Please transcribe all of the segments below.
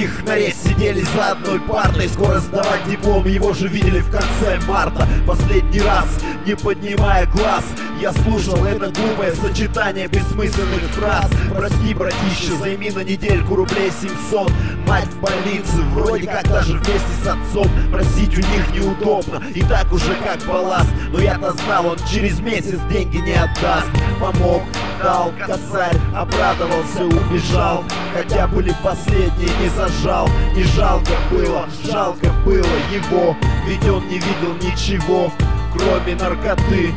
них на рейс сидели за одной партой. Скоро сдавать диплом, его же видели в конце марта. Последний раз, не поднимая глаз, я слушал это глупое сочетание бессмысленных фраз. Прости, братище, займи на недельку рублей 700. Мать в больнице, вроде как даже вместе с отцом. Просить у них неудобно, и так уже как балласт. Но я-то знал, он через месяц деньги не отдаст. Помог, дал косарь, обрадовался, убежал. Хотя были последние, не зажал. Не жалко было его, ведь он не видел ничего, кроме наркоты.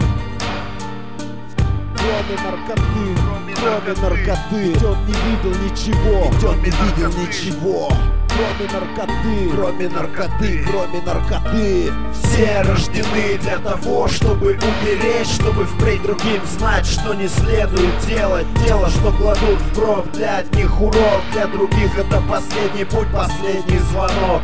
Кроме наркоты, ведь он не видел ничего, кроме наркоты. Все рождены для того, чтобы умереть, чтобы впредь другим знать, что не следует делать. Дело, что кладут в гроб, для одних урок, для других это последний путь, последний звонок.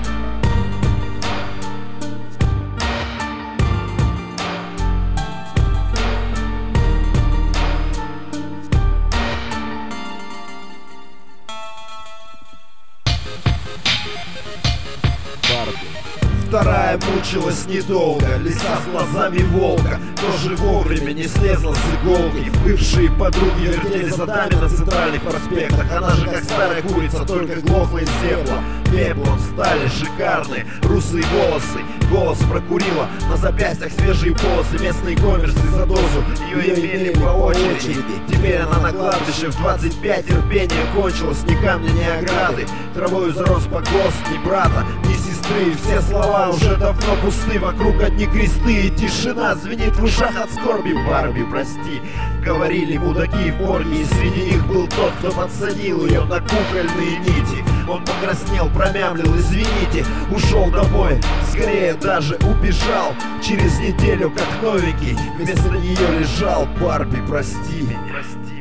Вторая мучилась недолго, лиса с глазами волка, тоже вовремя не слезла с иголки. Бывшие подруги вертели задами на центральных проспектах. Она же как старая курица, только глохла из пепла. Пеплом стали шикарные русые волосы. Голос прокурила, на запястьях свежие полосы. Местные коммерсы за дозу ее имели по очереди. Теперь она на кладбище в 25, терпение кончилось, ни камня, ни ограды. Травою зарос погост, ни брата, ни сестры. Все слова уже давно пусты, вокруг одни кресты, и тишина звенит в ушах от скорби. Барби, прости, говорили мудаки в морге, и среди них был тот, кто подсадил ее на кукольные нити. Он покраснел, промямлил, извините, ушел домой, скорее даже убежал. Через неделю, как новенький, вместо нее лежал. Барби, прости.